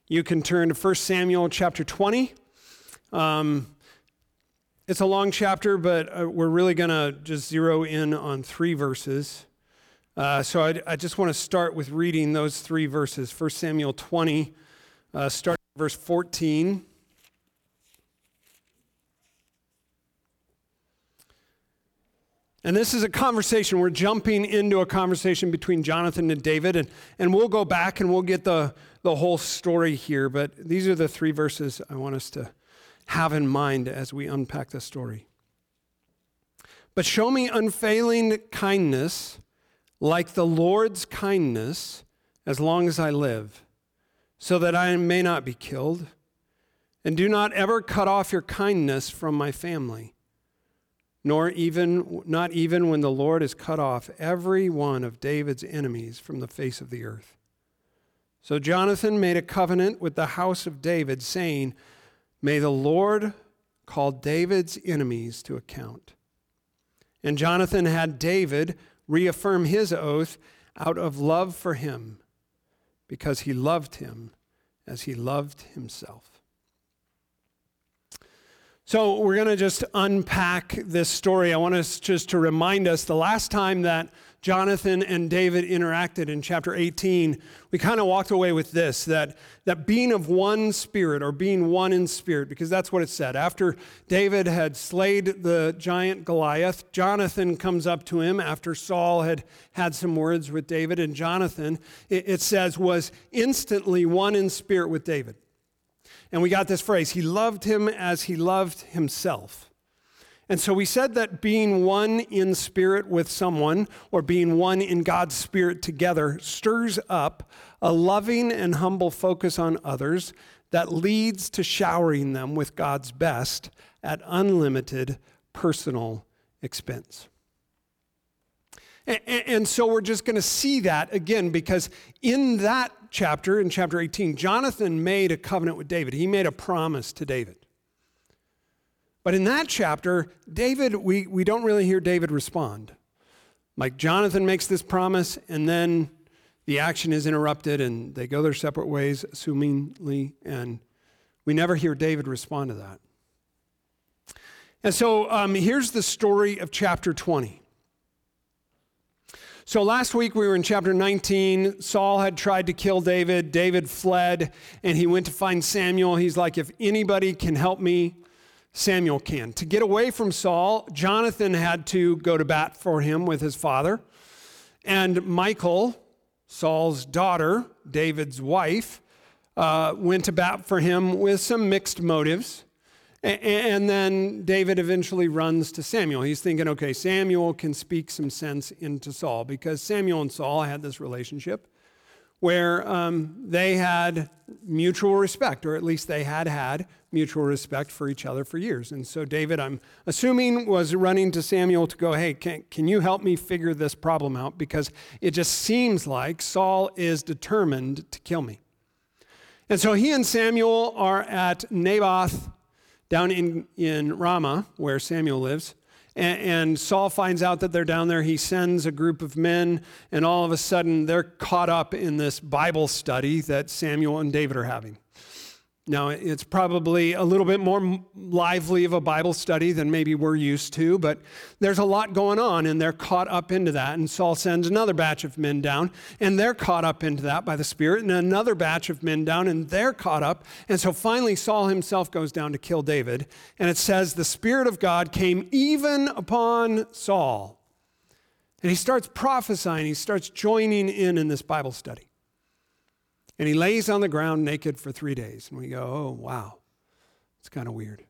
you can turn to 1 Samuel chapter 20. It's a long chapter, but we're really going to just zero in on 3 verses. So I just want to start with reading those 3 verses. 1 Samuel 20, starting verse 14. And this is a conversation. We're jumping into a conversation between Jonathan and David, and we'll go back and we'll get the whole story here. But these are the 3 verses I want us to have in mind as we unpack the story. But show me unfailing kindness like the Lord's kindness as long as I live, so that I may not be killed. And do not ever cut off your kindness from my family. Not even when the Lord has cut off every one of David's enemies from the face of the earth. So Jonathan made a covenant with the house of David, saying, may the Lord call David's enemies to account. And Jonathan had David reaffirm his oath out of love for him, because he loved him as he loved himself. So we're going to just unpack this story. I want us just to remind us the last time that Jonathan and David interacted in chapter 18, we kind of walked away with this, that being of one spirit, or being one in spirit, because that's what it said. After David had slayed the giant Goliath, Jonathan comes up to him after Saul had had some words with David, and Jonathan, it says, was instantly one in spirit with David. And we got this phrase, he loved him as he loved himself. And so we said that being one in spirit with someone, or being one in God's spirit together, stirs up a loving and humble focus on others that leads to showering them with God's best at unlimited personal expense. And so we're just going to see that again, because in that chapter, in chapter 18, Jonathan made a covenant with David. He made a promise to David. But in that chapter, David, we don't really hear David respond. Like Jonathan makes this promise, and then the action is interrupted, and they go their separate ways, assumingly, and we never hear David respond to that. And so here's the story of chapter 20. So last week we were in chapter 19. Saul had tried to kill David. David fled, and he went to find Samuel. He's like, if anybody can help me, Samuel can. To get away from Saul, Jonathan had to go to bat for him with his father. And Michal, Saul's daughter, David's wife, went to bat for him with some mixed motives. And then David eventually runs to Samuel. He's thinking, okay, Samuel can speak some sense into Saul, because Samuel and Saul had this relationship where they had mutual respect, or at least they had mutual respect for each other for years. And so David, I'm assuming, was running to Samuel to go, hey, can you help me figure this problem out? Because it just seems like Saul is determined to kill me. And so he and Samuel are at Naboth down in Ramah, where Samuel lives, and Saul finds out that they're down there. He sends a group of men, and all of a sudden they're caught up in this Bible study that Samuel and David are having. Now, it's probably a little bit more lively of a Bible study than maybe we're used to, but there's a lot going on, and they're caught up into that. And Saul sends another batch of men down, and they're caught up into that by the Spirit, and another batch of men down, and they're caught up. And so finally, Saul himself goes down to kill David, and it says, the Spirit of God came even upon Saul. And he starts prophesying, he starts joining in this Bible study. And he lays on the ground naked for 3 days. And we go, oh, wow, it's kind of weird.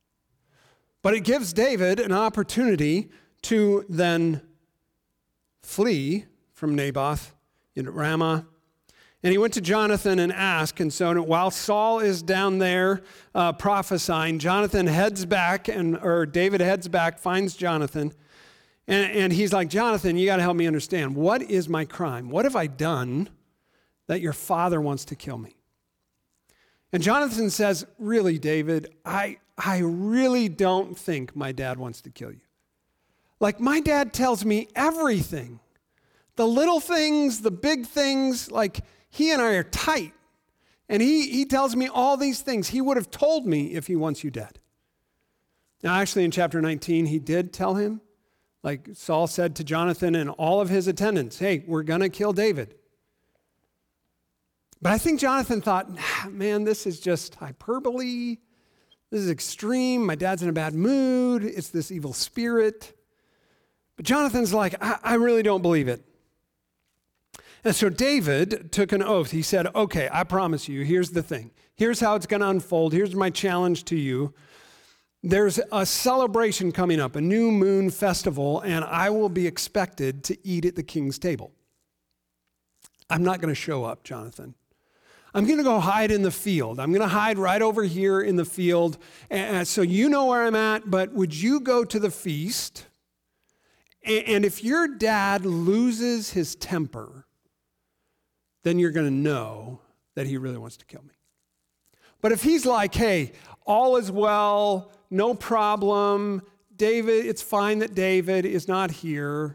But it gives David an opportunity to then flee from Naboth into Ramah. And he went to Jonathan and asked. And so while Saul is down there prophesying, Jonathan heads back, or David heads back, finds Jonathan. And he's like, Jonathan, you got to help me understand. What is my crime? What have I done that your father wants to kill me? And Jonathan says, really, David, I really don't think my dad wants to kill you. Like, my dad tells me everything. The little things, the big things, like, he and I are tight. And he tells me all these things. He would have told me if he wants you dead. Now, actually, in chapter 19, he did tell him, like Saul said to Jonathan and all of his attendants, hey, we're going to kill David. But I think Jonathan thought, man, this is just hyperbole. This is extreme. My dad's in a bad mood. It's this evil spirit. But Jonathan's like, I really don't believe it. And so David took an oath. He said, okay, I promise you, here's the thing. Here's how it's going to unfold. Here's my challenge to you. There's a celebration coming up, a new moon festival, and I will be expected to eat at the king's table. I'm not going to show up, Jonathan. I'm going to go hide in the field. I'm going to hide right over here in the field. And so you know where I'm at, but would you go to the feast? And if your dad loses his temper, then you're going to know that he really wants to kill me. But if he's like, hey, all is well, no problem, David, it's fine that David is not here,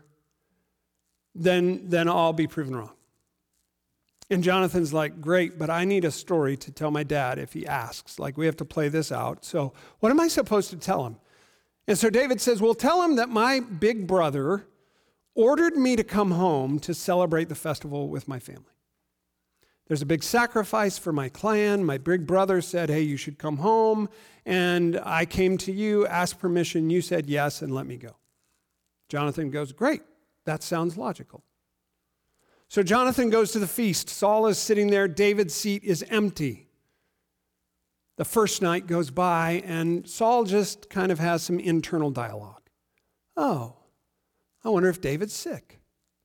then I'll be proven wrong. And Jonathan's like, great, but I need a story to tell my dad if he asks. Like, we have to play this out. So what am I supposed to tell him? And so David says, well, tell him that my big brother ordered me to come home to celebrate the festival with my family. There's a big sacrifice for my clan. My big brother said, hey, you should come home. And I came to you, asked permission. You said yes, and let me go. Jonathan goes, great. That sounds logical. So Jonathan goes to the feast. Saul is sitting there. David's seat is empty. The first night goes by, and Saul just kind of has some internal dialogue. Oh, I wonder if David's sick.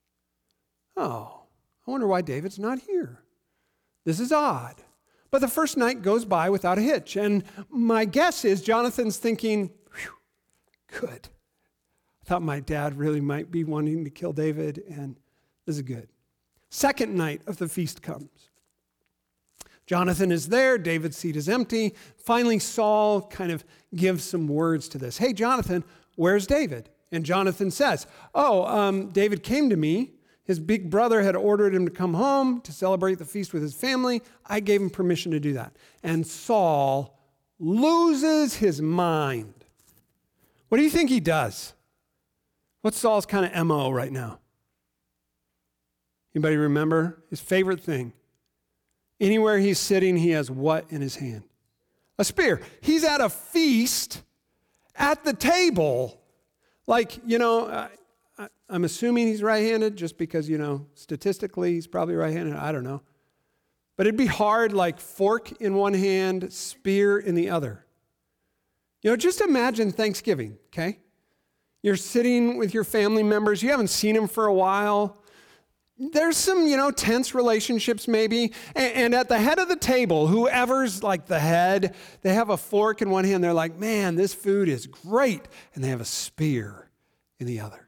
Oh, I wonder why David's not here. This is odd. But the first night goes by without a hitch. And my guess is Jonathan's thinking, good. I thought my dad really might be wanting to kill David, and this is good. Second night of the feast comes. Jonathan is there. David's seat is empty. Finally, Saul kind gives some words to this. Hey, Jonathan, where's David? And Jonathan says, David came to me. His big brother had ordered him to come home to celebrate the feast with his family. I gave him permission to do that. And Saul loses his mind. What do you think he does? What's Saul's kind of MO right now? Anybody remember his favorite thing? Anywhere he's sitting, he has what in his hand? A spear. He's at a feast at the table. Like, I'm assuming he's right-handed just because, statistically he's probably right-handed. I don't know. But it'd be hard, like fork in one hand, spear in the other. Just imagine Thanksgiving, okay? You're sitting with your family members. You haven't seen them for a while. There's some, tense relationships maybe. And at the head of the table, whoever's like the head, they have a fork in one hand. They're like, man, this food is great. And they have a spear in the other.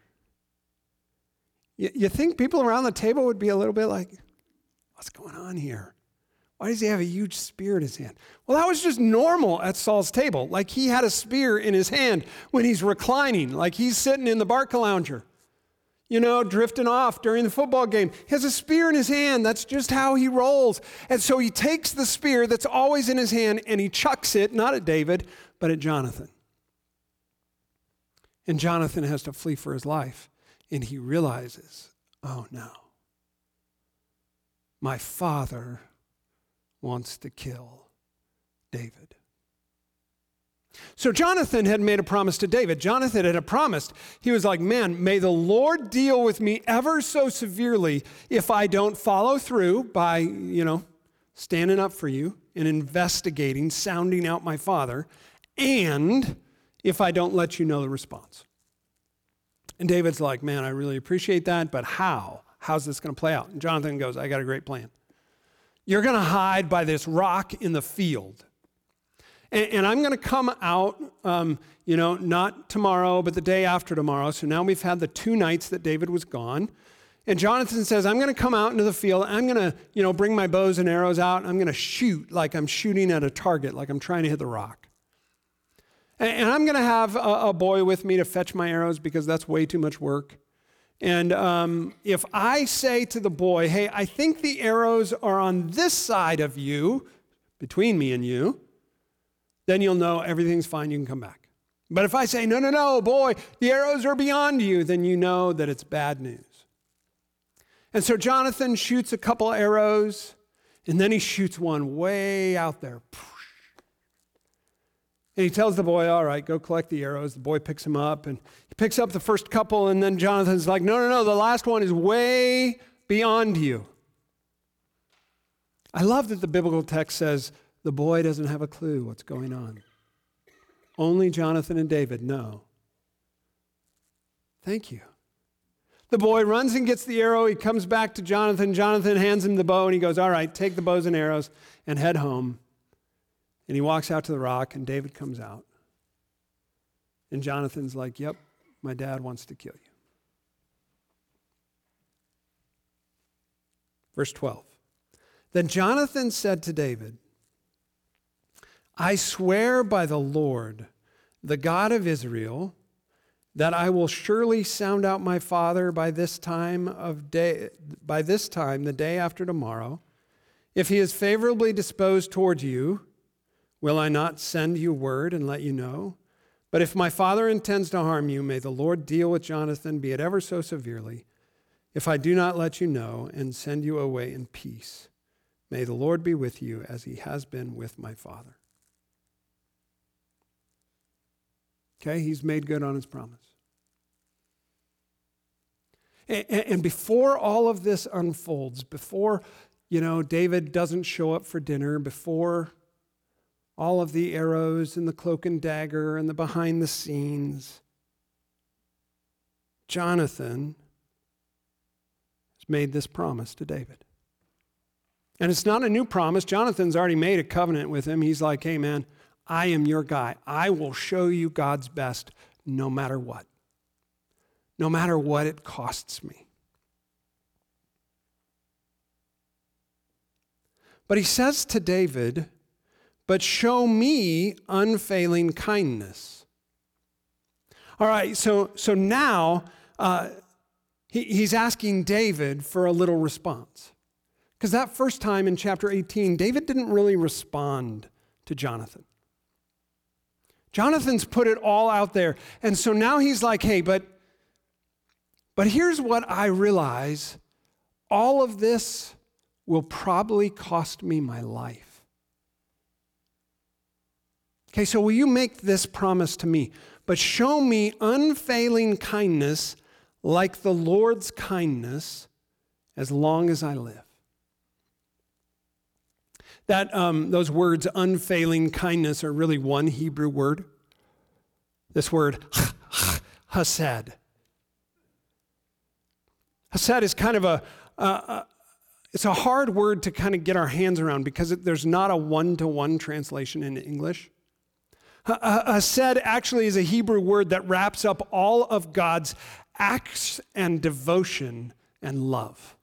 You think people around the table would be a little bit like, what's going on here? Why does he have a huge spear in his hand? Well, that was just normal at Saul's table. Like he had a spear in his hand when he's reclining, like he's sitting in the Barca lounger, drifting off during the football game. He has a spear in his hand. That's just how he rolls. And so he takes the spear that's always in his hand and he chucks it, not at David, but at Jonathan. And Jonathan has to flee for his life. And he realizes, oh no, my father wants to kill David. So Jonathan had made a promise to David. Jonathan had promised, he was like, man, may the Lord deal with me ever so severely if I don't follow through by, standing up for you and investigating, sounding out my father, and if I don't let you know the response. And David's like, man, I really appreciate that, but how? How's this going to play out? And Jonathan goes, I got a great plan. You're going to hide by this rock in the field. And I'm going to come out, not tomorrow, but the day after tomorrow. So now we've had the 2 nights that David was gone. And Jonathan says, I'm going to come out into the field. I'm going to, bring my bows and arrows out. And I'm going to shoot like I'm shooting at a target, like I'm trying to hit the rock. And I'm going to have a boy with me to fetch my arrows because that's way too much work. And if I say to the boy, hey, I think the arrows are on this side of you, between me and you, then you'll know everything's fine, you can come back. But if I say, no, boy, the arrows are beyond you, then you know that it's bad news. And so Jonathan shoots a couple arrows, and then he shoots one way out there. And he tells the boy, all right, go collect the arrows. The boy picks him up, and he picks up the first couple, and then Jonathan's like, no, the last one is way beyond you. I love that the biblical text says the boy doesn't have a clue what's going on. Only Jonathan and David know. Thank you. The boy runs and gets the arrow. He comes back to Jonathan. Jonathan hands him the bow, and he goes, all right, take the bows and arrows and head home. And he walks out to the rock, and David comes out. And Jonathan's like, yep, my dad wants to kill you. Verse 12. Then Jonathan said to David, I swear by the Lord, the God of Israel, that I will surely sound out my father by this time, the day after tomorrow. If he is favorably disposed towards you, will I not send you word and let you know? But if my father intends to harm you, may the Lord deal with Jonathan, be it ever so severely, if I do not let you know and send you away in peace. May the Lord be with you as he has been with my father. Okay, he's made good on his promise. And before all of this unfolds, before, David doesn't show up for dinner, before all of the arrows and the cloak and dagger and the behind the scenes, Jonathan has made this promise to David. And it's not a new promise. Jonathan's already made a covenant with him. He's like, hey man, I am your guy. I will show you God's best no matter what. No matter what it costs me. But he says to David, but show me unfailing kindness. All right, so now he's asking David for a little response. Because that first time in chapter 18, David didn't really respond to Jonathan. Jonathan's put it all out there. And so now he's like, hey, but here's what I realize. All of this will probably cost me my life. Okay, so will you make this promise to me? But show me unfailing kindness like the Lord's kindness as long as I live. That those words, unfailing kindness, are really one Hebrew word. This word, hesed. Hesed is kind of it's a hard word to kind of get our hands around because there's not a one-to-one translation in English. Hesed actually is a Hebrew word that wraps up all of God's acts and devotion and love.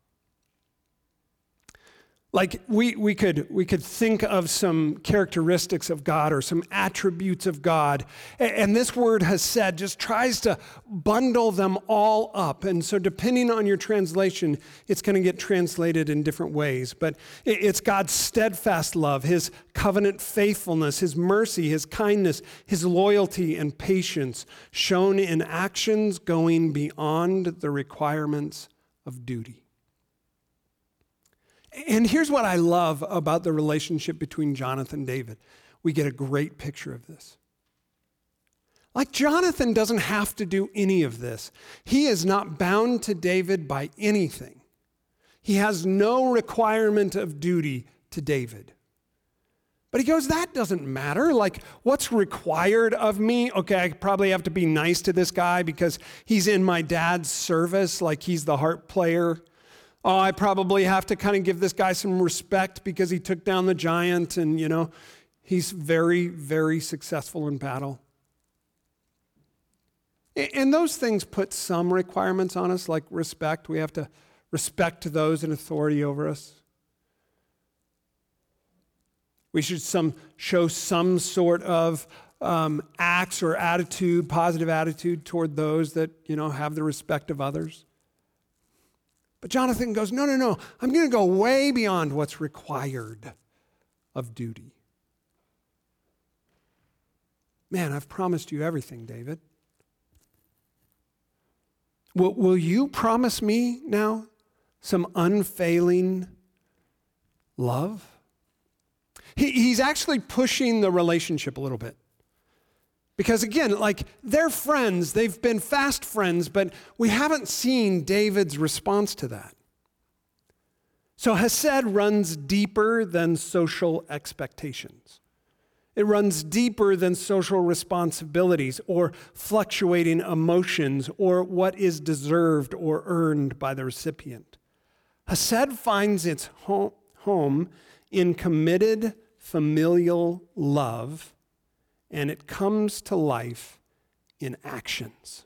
Like we could think of some characteristics of God or some attributes of God. And this word hesed just tries to bundle them all up. And so depending on your translation, it's going to get translated in different ways. But it's God's steadfast love, his covenant faithfulness, his mercy, his kindness, his loyalty and patience shown in actions going beyond the requirements of duty. And here's what I love about the relationship between Jonathan and David. We get a great picture of this. Like Jonathan doesn't have to do any of this. He is not bound to David by anything. He has no requirement of duty to David. But he goes, that doesn't matter. Like, what's required of me? Okay, I probably have to be nice to this guy because he's in my dad's service, like he's the harp player. Oh, I probably have to kind of give this guy some respect because he took down the giant and, he's very, very successful in battle. And those things put some requirements on us, like respect. We have to respect those in authority over us. We should show some sort of acts or attitude, positive attitude toward those that, have the respect of others. But Jonathan goes, no, I'm going to go way beyond what's required of duty. Man, I've promised you everything, David. Will you promise me now some unfailing love? He's actually pushing the relationship a little bit. Because again, like they're friends, they've been fast friends, but we haven't seen David's response to that. So Hesed runs deeper than social expectations. It runs deeper than social responsibilities or fluctuating emotions or what is deserved or earned by the recipient. Hesed finds its home in committed familial love, and it comes to life in actions.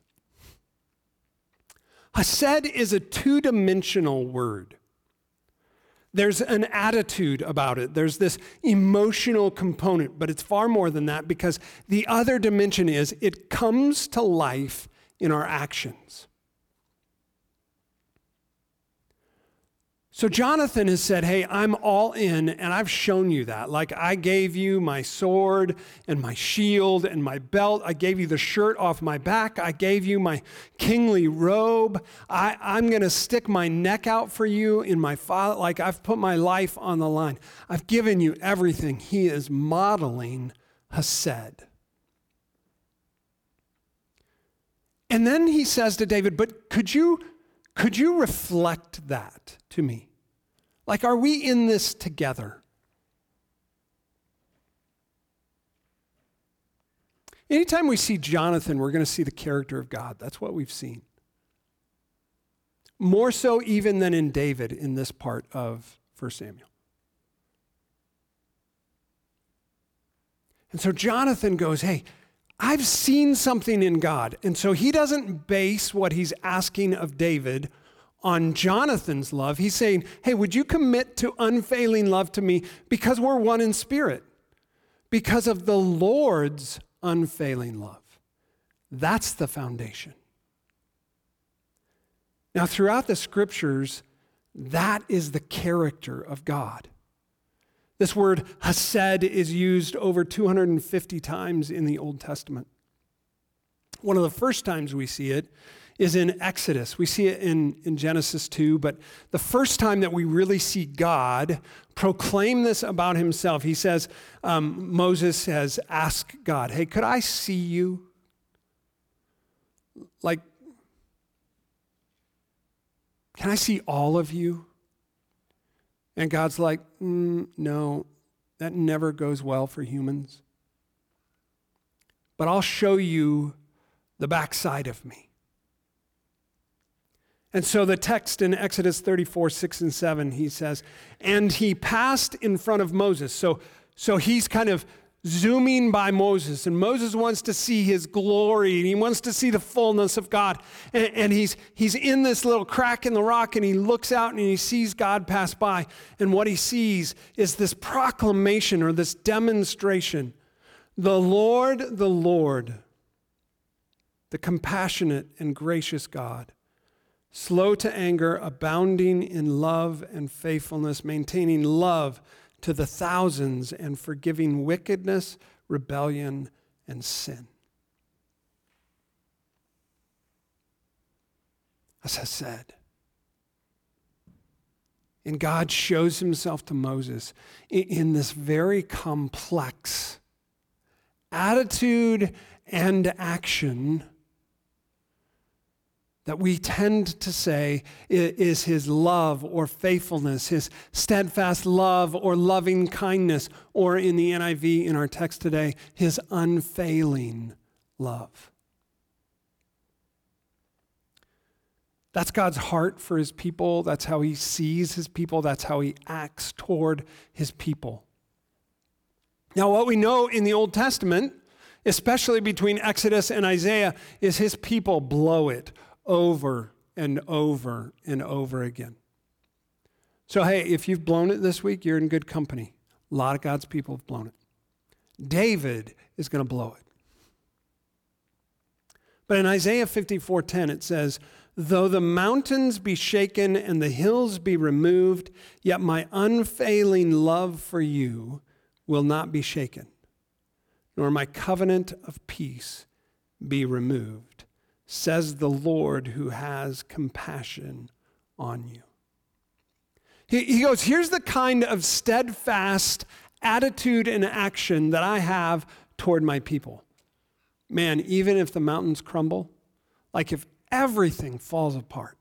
Hesed is a two-dimensional word. There's an attitude about it. There's this emotional component, but it's far more than that because the other dimension is it comes to life in our actions. So Jonathan has said, hey, I'm all in, and I've shown you that. Like I gave you my sword and my shield and my belt. I gave you the shirt off my back. I gave you my kingly robe. I'm going to stick my neck out for you in my father. Like I've put my life on the line. I've given you everything. He is modeling Hesed. And then he says to David, but could you reflect that to me? Like, are we in this together? Anytime we see Jonathan, we're going to see the character of God. That's what we've seen. More so even than in David in this part of 1 Samuel. And so Jonathan goes, hey, I've seen something in God. And so he doesn't base what he's asking of David on Jonathan's love. He's saying, hey, would you commit to unfailing love to me because we're one in spirit? Because of the Lord's unfailing love. That's the foundation. Now, throughout the scriptures, that is the character of God. This word Hesed is used over 250 times in the Old Testament. One of the first times we see it is in Exodus. We see it in Genesis 2, but the first time that we really see God proclaim this about himself, he says, Moses has asked God, hey, could I see you? Like, can I see all of you? And God's like, no, that never goes well for humans. But I'll show you the backside of me. And so the text in Exodus 34, 6 and 7, he says, and he passed in front of Moses. So he's kind of zooming by Moses, and Moses wants to see his glory, and he wants to see the fullness of God. And he's in this little crack in the rock, and he looks out and he sees God pass by. And what he sees is this proclamation or this demonstration. The Lord, the compassionate and gracious God, slow to anger, abounding in love and faithfulness, maintaining love to the thousands, and forgiving wickedness, rebellion, and sin. As I said, and God shows himself to Moses in this very complex attitude and action that we tend to say is his love or faithfulness, his steadfast love or loving kindness, or in the NIV in our text today, his unfailing love. That's God's heart for his people. That's how he sees his people. That's how he acts toward his people. Now, what we know in the Old Testament, especially between Exodus and Isaiah, is his people blow it over and over and over again. So, hey, if you've blown it this week, you're in good company. A lot of God's people have blown it. David is going to blow it. But in Isaiah 54:10, it says, though the mountains be shaken and the hills be removed, yet my unfailing love for you will not be shaken, nor my covenant of peace be removed, says the Lord who has compassion on you. He goes, here's the kind of steadfast attitude and action that I have toward my people. Man, even if the mountains crumble, like if everything falls apart,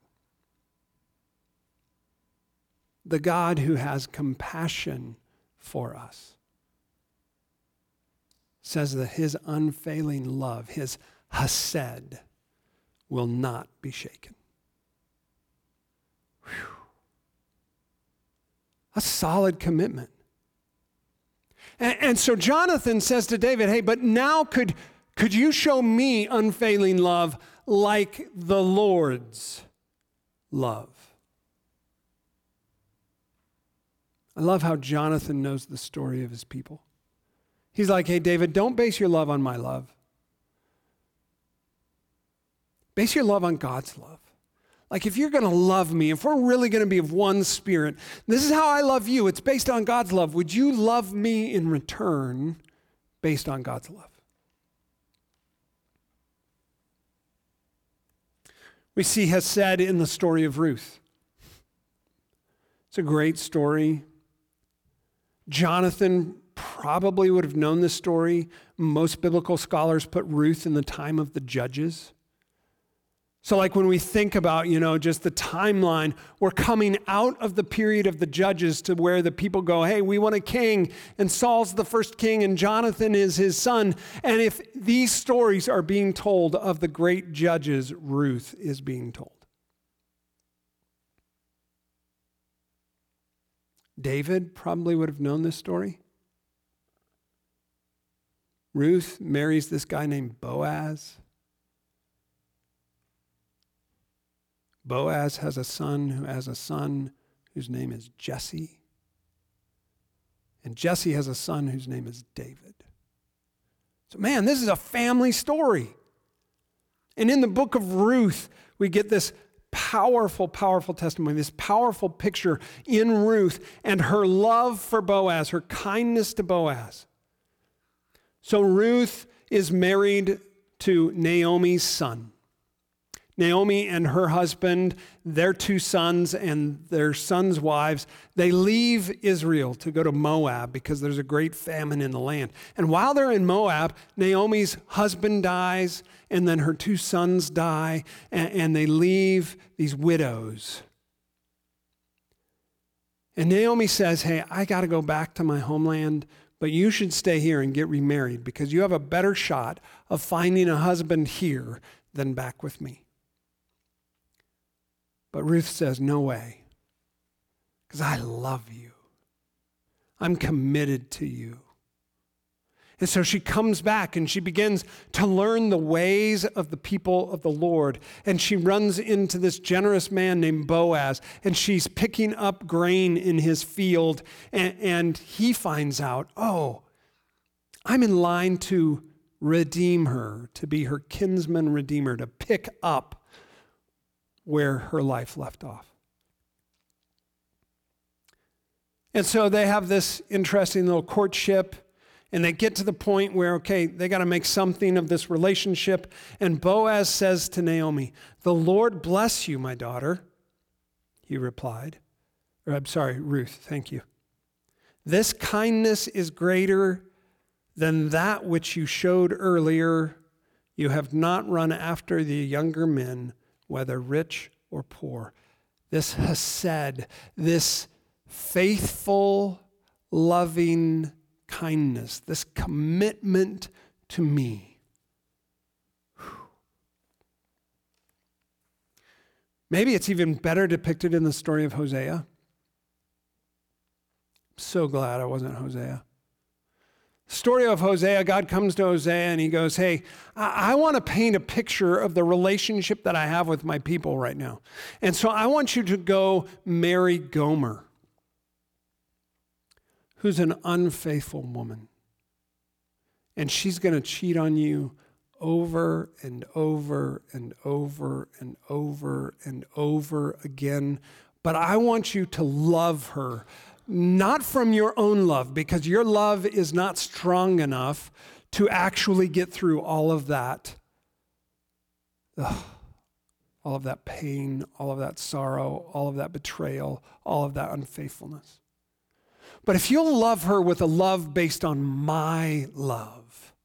the God who has compassion for us says that his unfailing love, his hesed, will not be shaken. Whew. A solid commitment. And so Jonathan says to David, hey, but now could you show me unfailing love like the Lord's love? I love how Jonathan knows the story of his people. He's like, hey, David, don't base your love on my love. Base your love on God's love. Like if you're going to love me, if we're really going to be of one spirit, this is how I love you. It's based on God's love. Would you love me in return based on God's love? We see Hesed in the story of Ruth. It's a great story. Jonathan probably would have known this story. Most biblical scholars put Ruth in the time of the judges. So like when we think about, just the timeline, we're coming out of the period of the judges to where the people go, hey, we want a king, and Saul's the first king, and Jonathan is his son. And if these stories are being told of the great judges, Ruth is being told. David probably would have known this story. Ruth marries this guy named Boaz. Boaz has a son who has a son whose name is Jesse. And Jesse has a son whose name is David. So man, this is a family story. And in the book of Ruth, we get this powerful, powerful testimony, this powerful picture in Ruth and her love for Boaz, her kindness to Boaz. So Ruth is married to Naomi's son. Naomi and her husband, their two sons and their sons' wives, they leave Israel to go to Moab because there's a great famine in the land. And while they're in Moab, Naomi's husband dies, and then her two sons die, and they leave these widows. And Naomi says, hey, I got to go back to my homeland, but you should stay here and get remarried because you have a better shot of finding a husband here than back with me. But Ruth says, no way, because I love you. I'm committed to you. And so she comes back and she begins to learn the ways of the people of the Lord. And she runs into this generous man named Boaz, and she's picking up grain in his field. And he finds out, oh, I'm in line to redeem her, to be her kinsman redeemer, to pick up where her life left off. And so they have this interesting little courtship, and they get to the point where, okay, they got to make something of this relationship. And Boaz says to Naomi, "The Lord bless you, my daughter," he replied. Or, I'm sorry, Ruth, thank you. "This kindness is greater than that which you showed earlier. You have not run after the younger men, whether rich or poor." This hesed, this faithful, loving kindness, this commitment to me. Maybe it's even better depicted in the story of Hosea. I'm so glad I wasn't Hosea. Story of Hosea, God comes to Hosea and he goes, hey, I want to paint a picture of the relationship that I have with my people right now. And so I want you to go marry Gomer, who's an unfaithful woman. And she's going to cheat on you over and over and over and over and over again. But I want you to love her not from your own love, because your love is not strong enough to actually get through all of that. All of that pain, all of that sorrow, all of that betrayal, all of that unfaithfulness. But if you'll love her with a love based on my love.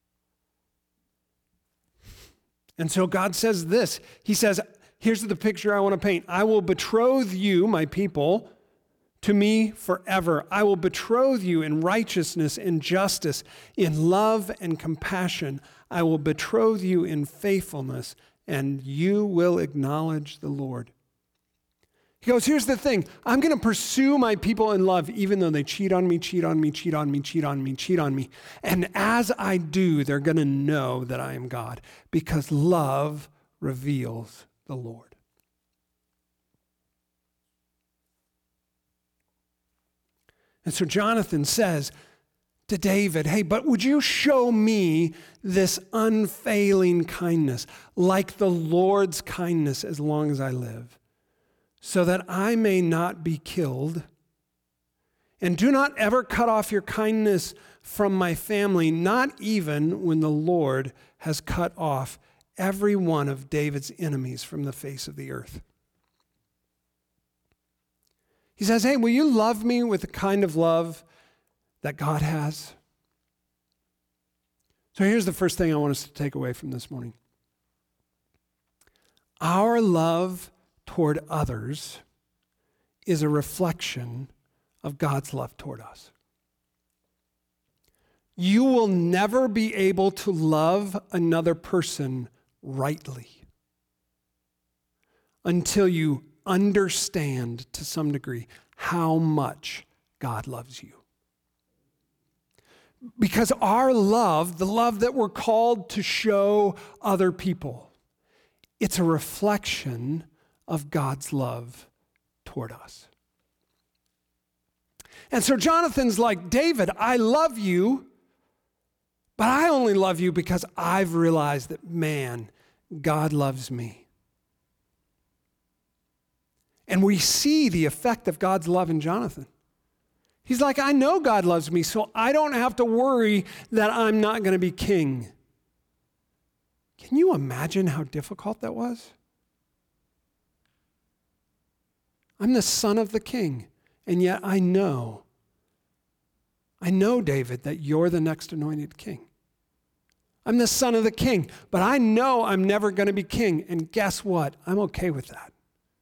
And so God says this. He says, here's the picture I want to paint. I will betroth you, my people, to me forever. I will betroth you in righteousness and justice, in love and compassion. I will betroth you in faithfulness, and you will acknowledge the Lord. He goes, here's the thing. I'm going to pursue my people in love, even though they cheat on me, cheat on me, cheat on me, cheat on me, cheat on me. And as I do, they're going to know that I am God, because love reveals the Lord. And so Jonathan says to David, hey, but would you show me this unfailing kindness, like the Lord's kindness, as long as I live, so that I may not be killed? And do not ever cut off your kindness from my family, not even when the Lord has cut off every one of David's enemies from the face of the earth. He says, hey, will you love me with the kind of love that God has? So here's the first thing I want us to take away from this morning. Our love toward others is a reflection of God's love toward us. You will never be able to love another person rightly until you understand to some degree how much God loves you. Because our love, the love that we're called to show other people, it's a reflection of God's love toward us. And so Jonathan's like, David, I love you, but I only love you because I've realized that, man, God loves me. And we see the effect of God's love in Jonathan. He's like, I know God loves me, so I don't have to worry that I'm not going to be king. Can you imagine how difficult that was? I'm the son of the king, and yet I know, David, that you're the next anointed king. I'm the son of the king, but I know I'm never going to be king, and guess what? I'm okay with that.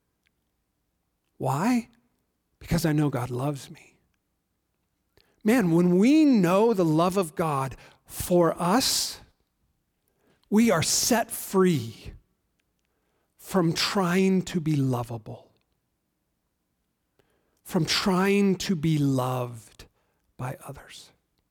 Why? Because I know God loves me. Man, when we know the love of God for us, we are set free from trying to be lovable, from trying to be loved by others.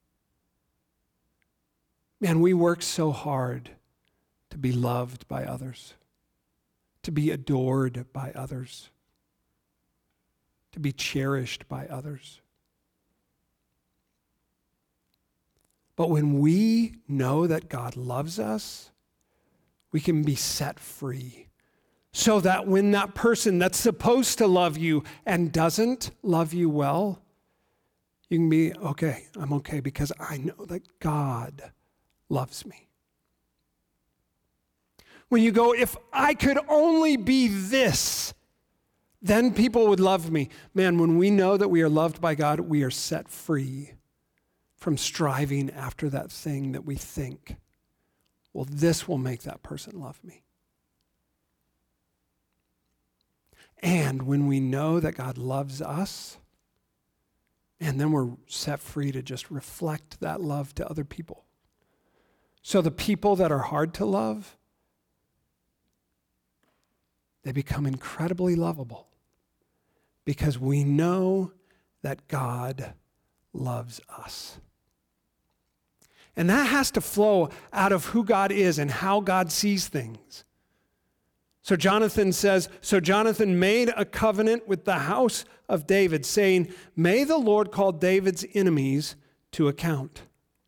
Man, we work so hard to be loved by others, to be adored by others, to be cherished by others. But when we know that God loves us, we can be set free. So that when that person that's supposed to love you and doesn't love you well, you can be, okay, I'm okay because I know that God loves me. When you go, if I could only be this, then people would love me. Man, when we know that we are loved by God, we are set free from striving after that thing that we think, well, this will make that person love me. And when we know that God loves us, and then we're set free to just reflect that love to other people. So the people that are hard to love, they become incredibly lovable because we know that God loves us. And that has to flow out of who God is and how God sees things. So Jonathan says, so Jonathan made a covenant with the house of David, saying, may the Lord call David's enemies to account.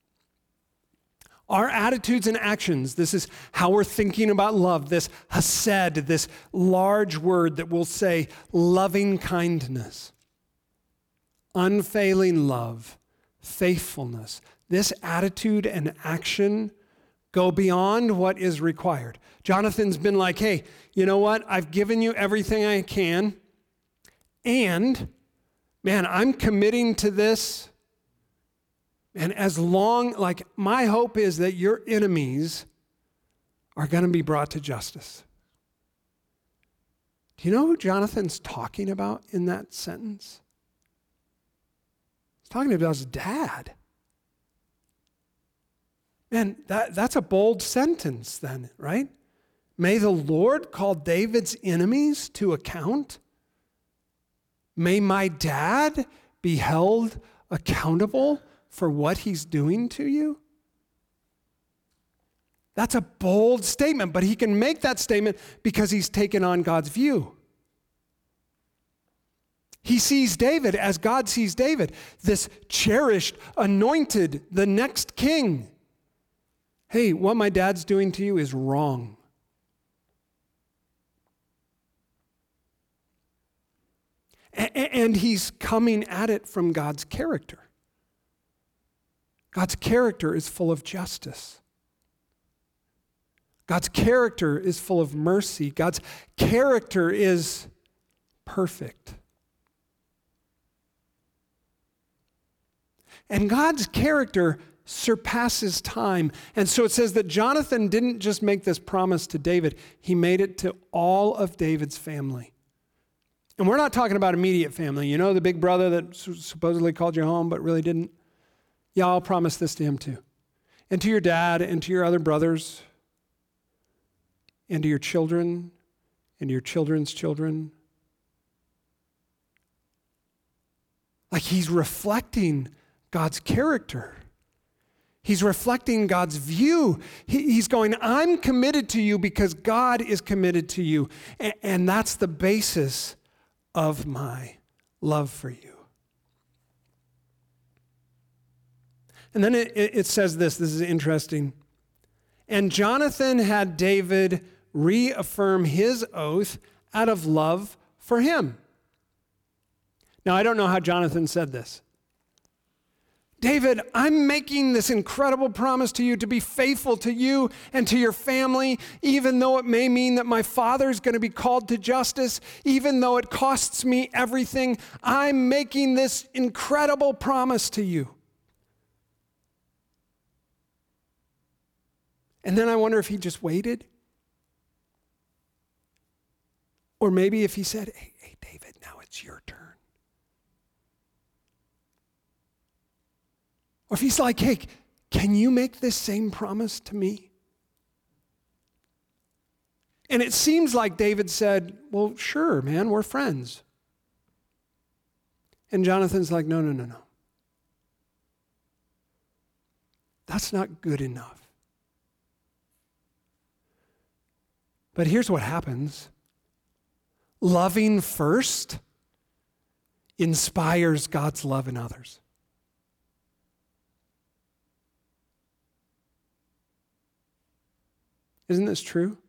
Our attitudes and actions, this is how we're thinking about love, this hesed, this large word that will say loving kindness. unfailing love, faithfulness, this attitude and action go beyond what is required. Jonathan's been like, hey, you know what? I've given you everything I can. And, man, I'm committing to this. And as long, like, my hope is that your enemies are going to be brought to justice. Do you know who Jonathan's talking about in that sentence? He's talking about his dad. Man, that's a bold sentence then, right? May the Lord call David's enemies to account. May my dad be held accountable for what he's doing to you. That's a bold statement, but he can make that statement because he's taken on God's view. He sees David as God sees David, this cherished, anointed, the next king. Hey, what my dad's doing to you is wrong. And he's coming at it from God's character. God's character is full of justice. God's character is full of mercy. God's character is perfect. And God's character surpasses time. And so it says that Jonathan didn't just make this promise to David, he made it to all of David's family. And we're not talking about immediate family. You know, the big brother that supposedly called you home but really didn't? Yeah, I'll promise this to him too. And to your dad and to your other brothers and to your children and your children's children. Like he's reflecting God's character. He's reflecting God's view. He's going, I'm committed to you because God is committed to you. And that's the basis of my love for you. And then it says this is interesting. And Jonathan had David reaffirm his oath out of love for him. Now, I don't know how Jonathan said this. David, I'm making this incredible promise to you to be faithful to you and to your family, even though it may mean that my father's going to be called to justice, even though it costs me everything. I'm making this incredible promise to you. And then I wonder if he just waited. Or maybe if he said, hey, David, now it's your turn. Or if he's like, hey, can you make this same promise to me? And it seems like David said, well, sure, man, we're friends. And Jonathan's like, no. That's not good enough. But here's what happens. Loving first inspires God's love in others. Isn't this true?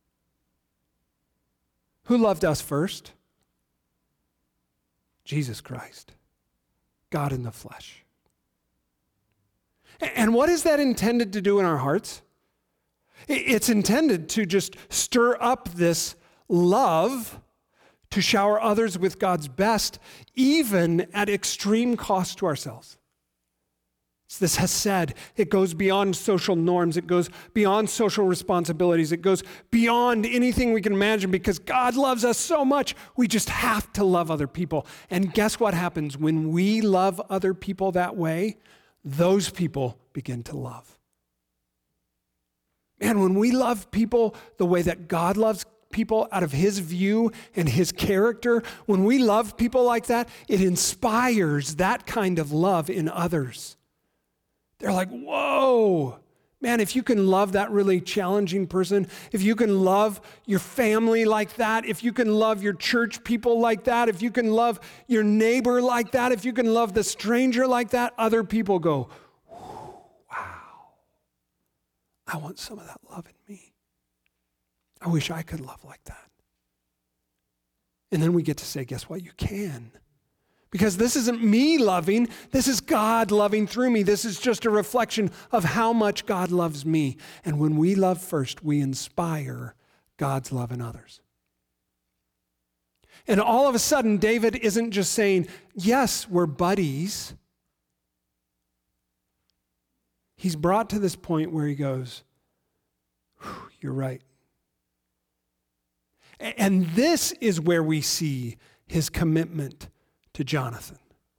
Who loved us first? Jesus Christ, God in the flesh. And what is that intended to do in our hearts? It's intended to just stir up this love to shower others with God's best, even at extreme cost to ourselves. It's this hesed. It goes beyond social norms. It goes beyond social responsibilities. It goes beyond anything we can imagine because God loves us so much. We just have to love other people. And guess what happens when we love other people that way? Those people begin to love. Man, when we love people the way that God loves people out of his view and his character, when we love people like that, it inspires that kind of love in others. They're like, whoa, man, if you can love that really challenging person, if you can love your family like that, if you can love your church people like that, if you can love your neighbor like that, if you can love the stranger like that, other people go, wow, I want some of that love in me. I wish I could love like that. And then we get to say, guess what? You can. Because this isn't me loving, this is God loving through me. This is just a reflection of how much God loves me. And when we love first, we inspire God's love in others. And all of a sudden, David isn't just saying, yes, we're buddies. He's brought to this point where he goes, you're right. And this is where we see his commitment to Jonathan.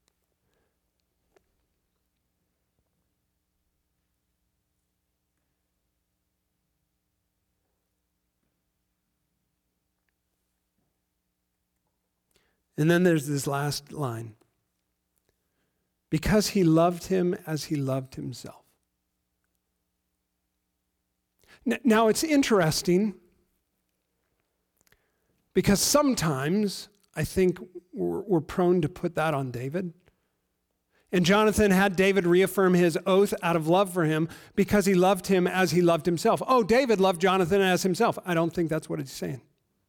And then there's this last line. Because he loved him as he loved himself. Now it's interesting because sometimes I think we're prone to put that on David. And Jonathan had David reaffirm his oath out of love for him because he loved him as he loved himself. Oh, David loved Jonathan as himself. I don't think that's what he's saying.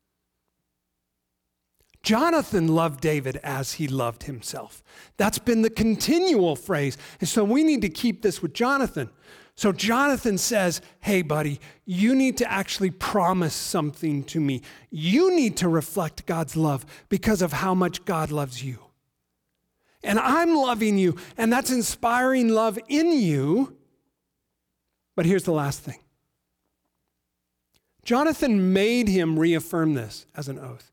Jonathan loved David as he loved himself. That's been the continual phrase. And so we need to keep this with Jonathan. So Jonathan says, hey, buddy, you need to actually promise something to me. You need to reflect God's love because of how much God loves you. And I'm loving you, and that's inspiring love in you. But here's the last thing. Jonathan made him reaffirm this as an oath.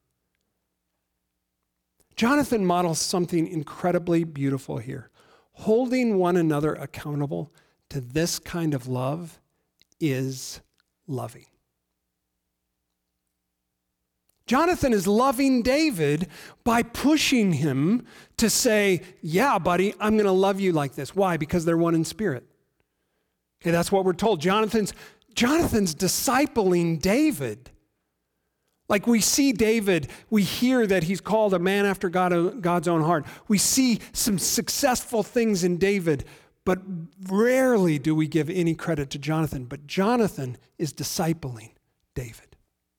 Jonathan models something incredibly beautiful here. Holding one another accountable to this kind of love is loving. Jonathan is loving David by pushing him to say, yeah, buddy, I'm going to love you like this. Why? Because they're one in spirit. Okay, that's what we're told. Jonathan's discipling David. Like we see David, we hear that he's called a man after God's own heart. We see some successful things in David, but rarely do we give any credit to Jonathan. But Jonathan is discipling David.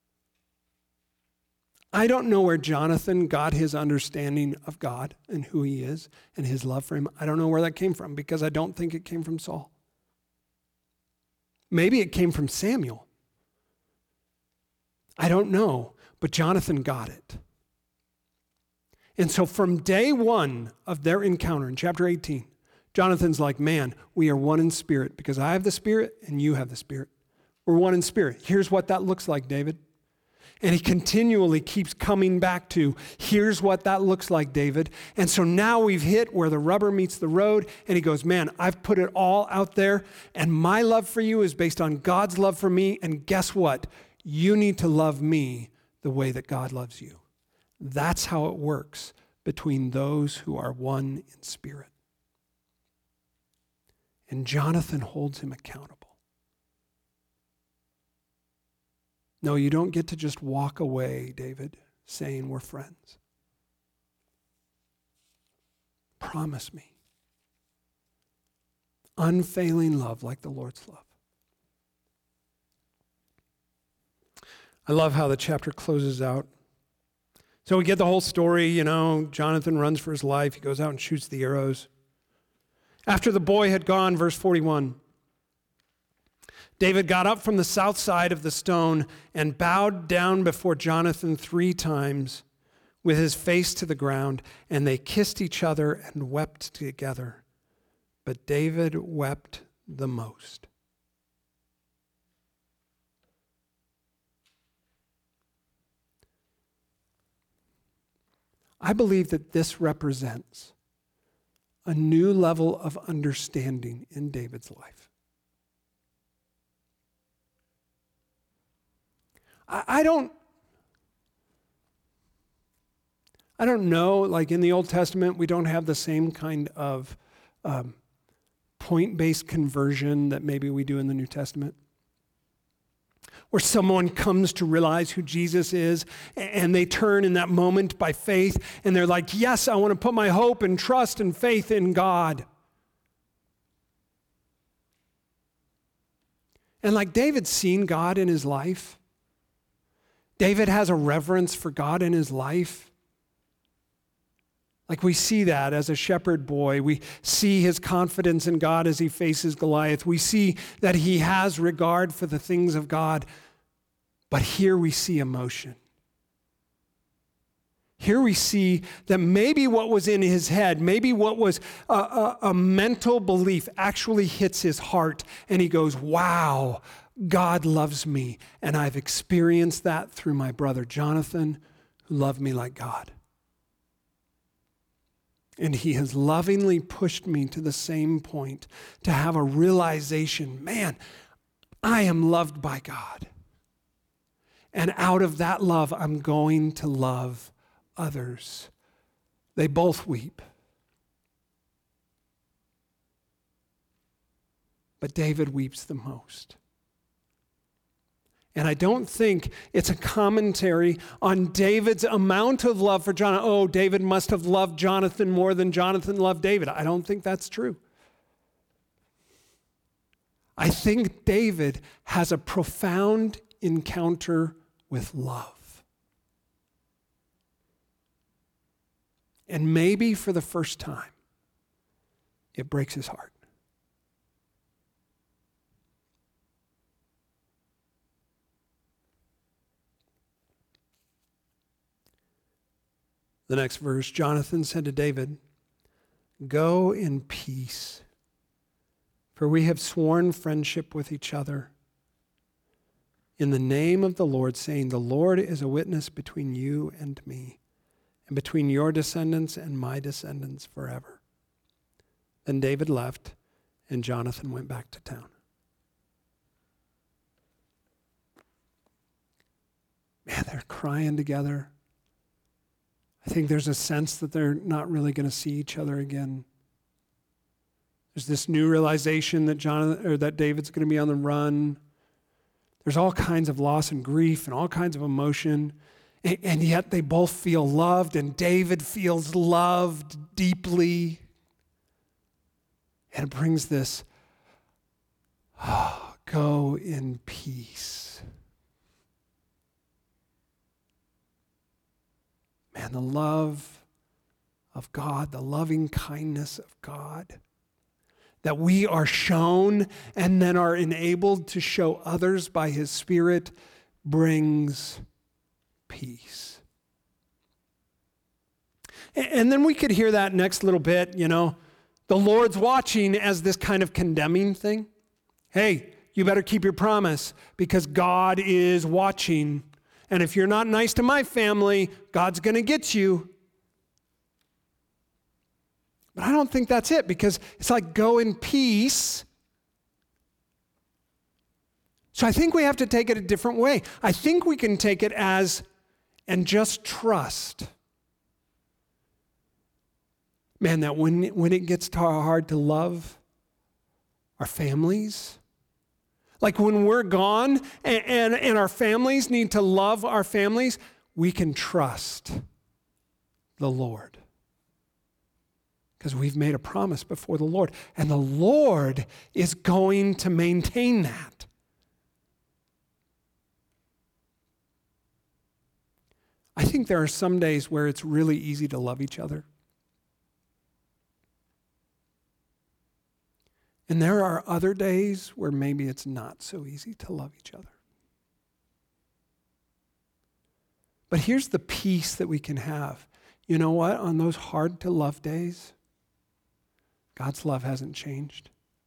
I don't know where Jonathan got his understanding of God and who he is and his love for him. I don't know where that came from because I don't think it came from Saul. Maybe it came from Samuel. I don't know, but Jonathan got it. And so from day one of their encounter in chapter 18, Jonathan's like, man, we are one in spirit because I have the Spirit and you have the Spirit. We're one in spirit. Here's what that looks like, David. And he continually keeps coming back to, here's what that looks like, David. And so now we've hit where the rubber meets the road, and he goes, man, I've put it all out there, and my love for you is based on God's love for me, and guess what? You need to love me the way that God loves you. That's how it works between those who are one in spirit. And Jonathan holds him accountable. No, you don't get to just walk away, David, saying we're friends. Promise me. Unfailing love like the Lord's love. I love how the chapter closes out. So we get the whole story, Jonathan runs for his life. He goes out and shoots the arrows. After the boy had gone, verse 41, David got up from the south side of the stone and bowed down before Jonathan 3 times with his face to the ground, and they kissed each other and wept together. But David wept the most. I believe that this represents a new level of understanding in David's life. I don't know, like in the Old Testament, we don't have the same kind of point-based conversion that maybe we do in the New Testament, where someone comes to realize who Jesus is and they turn in that moment by faith and they're like, yes, I want to put my hope and trust and faith in God. And like David's seen God in his life. David has a reverence for God in his life. Like we see that as a shepherd boy. We see his confidence in God as he faces Goliath. We see that he has regard for the things of God. But here we see emotion. Here we see that maybe what was in his head, maybe what was a mental belief actually hits his heart. And he goes, wow, God loves me. And I've experienced that through my brother Jonathan, who loved me like God. And he has lovingly pushed me to the same point, to have a realization, man, I am loved by God. And out of that love, I'm going to love others. They both weep. But David weeps the most. And I don't think it's a commentary on David's amount of love for Jonathan. Oh, David must have loved Jonathan more than Jonathan loved David. I don't think that's true. I think David has a profound encounter with love. And maybe for the first time, it breaks his heart. The next verse, Jonathan said to David, "Go in peace, for we have sworn friendship with each other. In the name of the Lord, saying, the Lord is a witness between you and me, and between your descendants and my descendants forever." Then David left, and Jonathan went back to town. Man, they're crying together. I think there's a sense that they're not really going to see each other again. There's this new realization that David's going to be on the run. There's all kinds of loss and grief and all kinds of emotion. And yet they both feel loved, and David feels loved deeply. And it brings this, go in peace. Man, the love of God, the loving kindness of God, that we are shown and then are enabled to show others by his Spirit, brings peace. And then we could hear that next little bit, the Lord's watching as this kind of condemning thing. Hey, you better keep your promise because God is watching. And if you're not nice to my family, God's going to get you. But I don't think that's it, because it's like, go in peace. So I think we have to take it a different way. I think we can take it as, and just trust. Man, that when it gets hard to love our families, like when we're gone and our families need to love our families, we can trust the Lord. Because we've made a promise before the Lord. And the Lord is going to maintain that. I think there are some days where it's really easy to love each other. And there are other days where maybe it's not so easy to love each other. But here's the peace that we can have. You know what? On those hard to love days, God's love hasn't changed.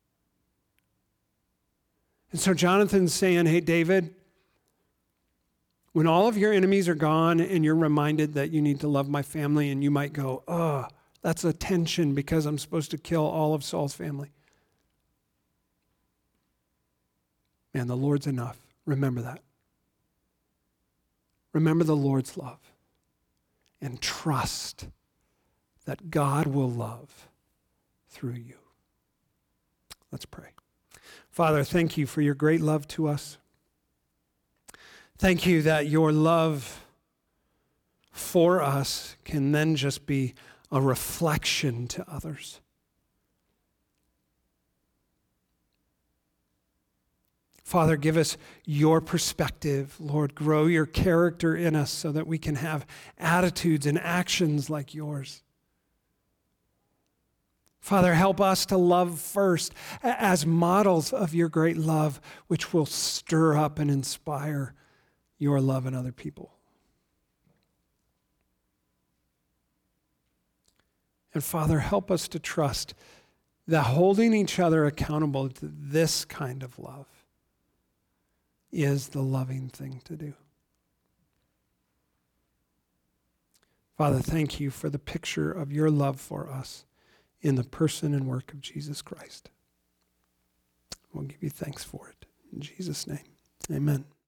And so Jonathan's saying, hey, David, when all of your enemies are gone and you're reminded that you need to love my family, and you might go, oh, that's a tension because I'm supposed to kill all of Saul's family. Man, the Lord's enough. Remember that. Remember the Lord's love. And trust that God will love through you. Let's pray. Father, thank you for your great love to us. Thank you that your love for us can then just be a reflection to others. Father, give us your perspective. Lord, grow your character in us so that we can have attitudes and actions like yours. Father, help us to love first as models of your great love, which will stir up and inspire your love in other people. And Father, help us to trust that holding each other accountable to this kind of love is the loving thing to do. Father, thank you for the picture of your love for us in the person and work of Jesus Christ. We'll give you thanks for it. In Jesus' name, amen.